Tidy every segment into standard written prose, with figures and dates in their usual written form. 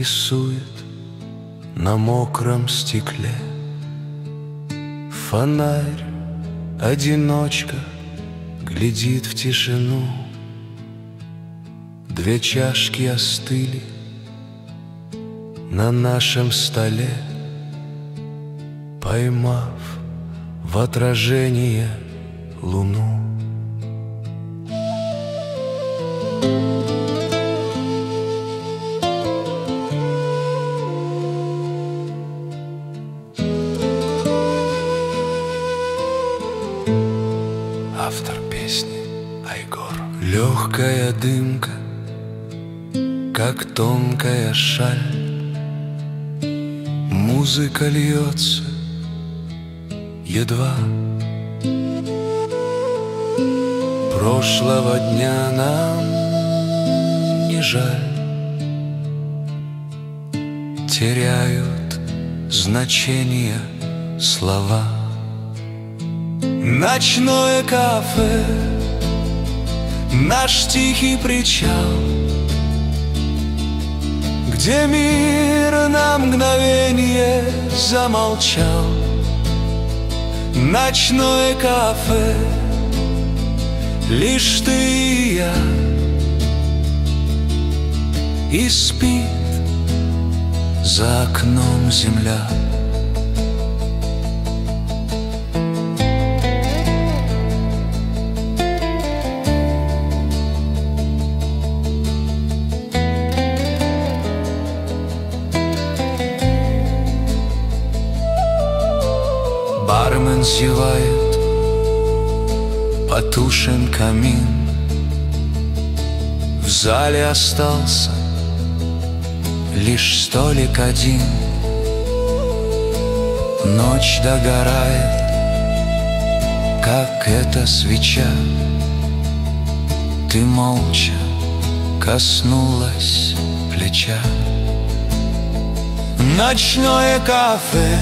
рисует на мокром стекле. Фонарь, одиночка, глядит в тишину. Две чашки остыли на нашем столе, поймав в отражение луну. Автор песни Айгор. Легкая дымка, как тонкая шаль, музыка льется едва. Прошлого дня нам не жаль, теряют значение слова. Ночное кафе, наш тихий причал, где мир на мгновение замолчал. Ночное кафе, лишь ты и я, и спит за окном земля. Бармен зевает, потушен камин. В зале остался лишь столик один. Ночь догорает, как эта свеча. Ты молча коснулась плеча. Ночное кафе,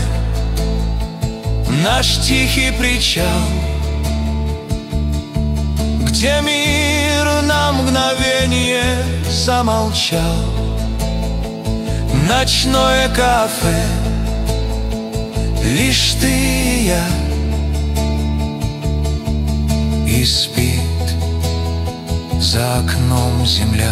наш тихий причал, где мир на мгновение замолчал. Ночное кафе, лишь ты и я, и спит за окном земля.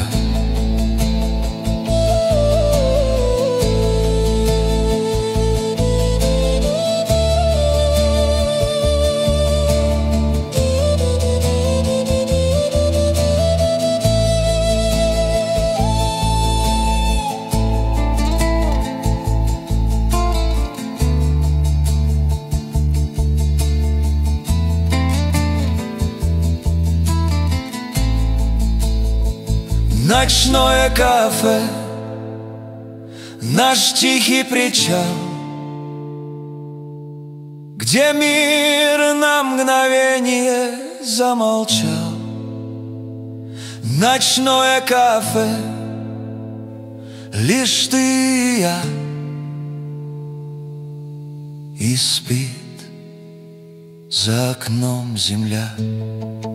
Ночное кафе, наш тихий причал, где мир на мгновение замолчал. Ночное кафе, лишь ты и я, и спит за окном земля.